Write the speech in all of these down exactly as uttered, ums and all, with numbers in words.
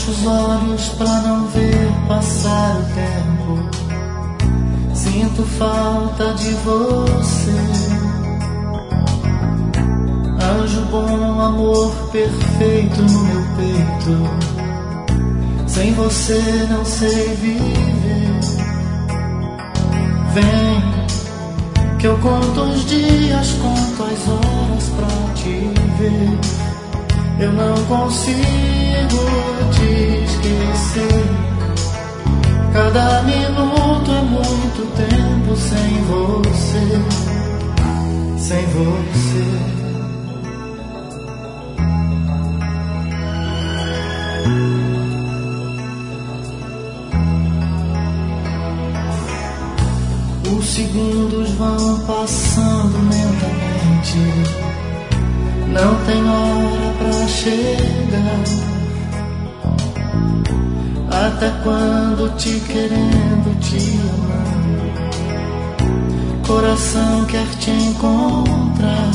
Fecho os olhos pra não ver passar o tempo. Sinto falta de você. Anjo bom, amor perfeito no meu peito. Sem você não sei viver. Vem, que eu conto os dias, conto as horas pra te ver. Eu não consigo te esquecer. Cada minuto é muito tempo sem você, sem você. Os segundos vão passando lentamente. Não tem hora pra chegar. Até quando te querendo, te amando, coração quer te encontrar.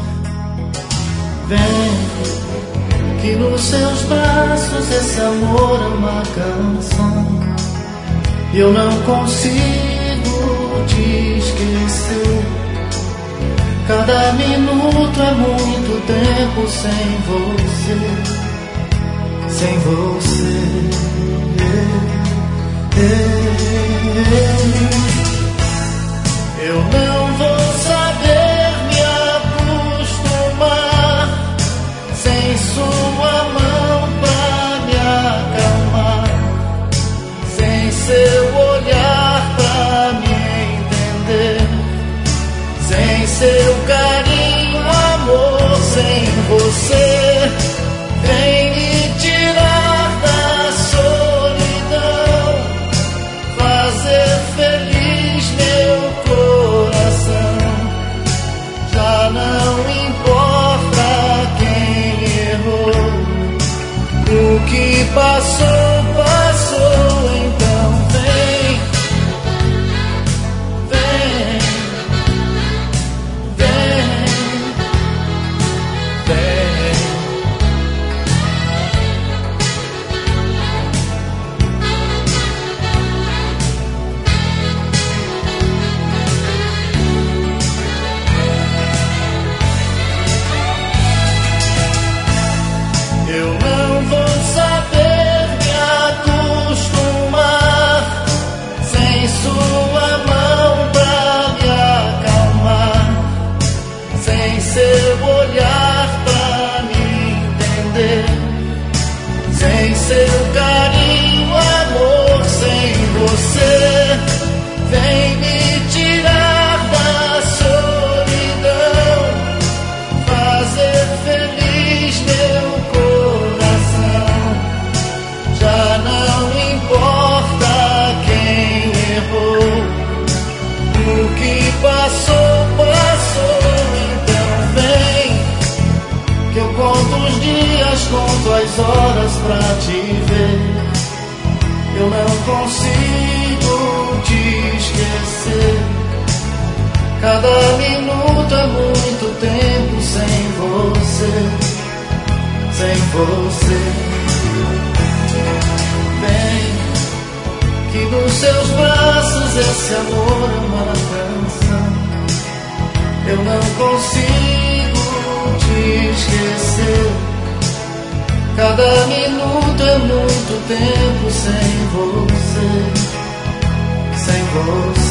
Vem, que nos seus braços esse amor é uma canção. E eu não consigo te esquecer. Cada minuto é muito tempo sem você, sem você. Eu não vou saber me acostumar sem sua mão pra me acalmar, sem seu olhar pra me entender, sem seu carinho, amor, sem você. Vem me tirar da solidão, fazer feliz meu coração. Já não importa quem errou, o que passou, passou. Então vem, vem, vem, vem. Eu não vou saber me acostumar sem sua mão pra me acalmar, sem seu olhar pra me entender, sem seu carinho, amor, sem você. Vem me tirar da solidão, fazer feliz meu coração. Já não importa quem errou, o que passou, passou. Então vem, que eu conto os dias, conto as horas pra te ver. Eu não consigo te esquecer. Cada minuto é muito tempo sem você, sem você. Vem, que nos seus braços esse amor é uma canção. Eu não consigo te esquecer. Cada minuto é muito tempo sem você, sem você.